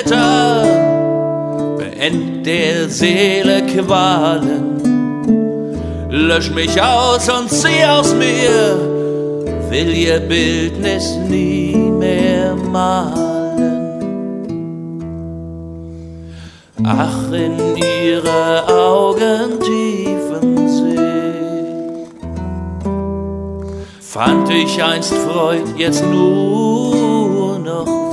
Zitter, beend der Seele Qualen. Lösch mich aus und zieh aus mir, will ihr Bildnis nie mehr malen. Ach, in ihrer Augen tiefen See fand ich einst Freud, jetzt nur noch